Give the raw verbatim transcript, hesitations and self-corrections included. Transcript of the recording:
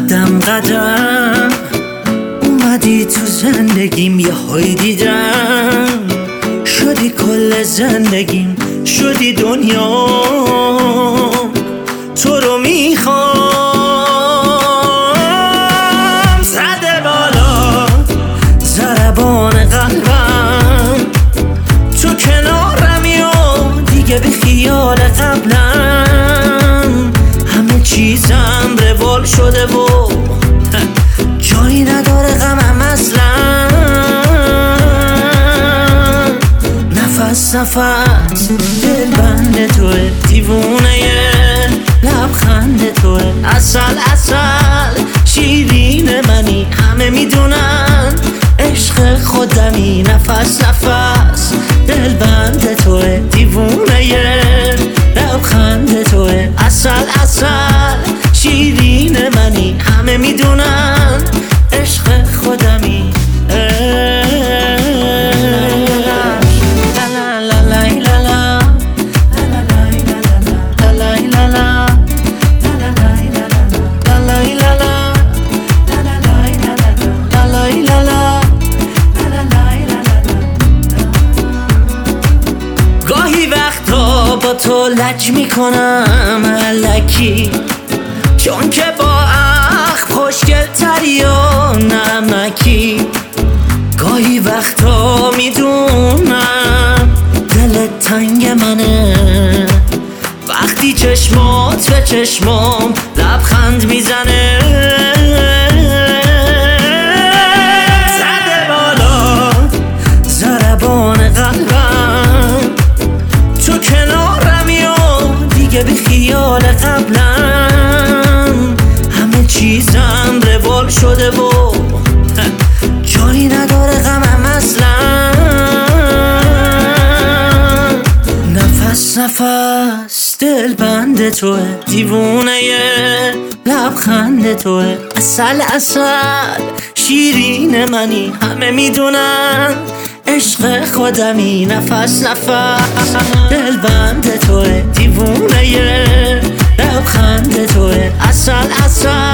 قدم قدم اومدی تو زندگیم، یه های دیدم شدی کل زندگیم، شدی دنیا. تو رو میخوام زده بالا ضربان قلبم، تو کنارمی و دیگه بی خیال قبلم. همه چیزم روال شده و جایی نداره غمم اصلا. نفس نفس دل بند توه، دیوونه لبخند توه، اصل اصل شیرین منی، همه میدونن عشق خودمی. نفس نفس دل بند توه، دیوونه لبخند توه، اصل اصل شیرین منی، همه میدونن عشق خودمی. گاهی وقتا با تو لج میکنم الکی، چون که با اخ خوشگل تری و نمکی. گاهی وقتا میدونم دلت تنگ منه، وقتی چشمات به چشمام لبخند میزنه. زده بالا ضربان قلبم، تو کنارمی و دیگه بی خیال قبلم. همه چیزم روال شده و جایی نداره غمم اصلا. نفس نفس دل بند توه، دیوونه لبخند توه، اصل اصل شیرین منی، همه میدونن عشق خودمی. نفس نفس دل بند توه، دیوونه لبخند توه، اصل اصل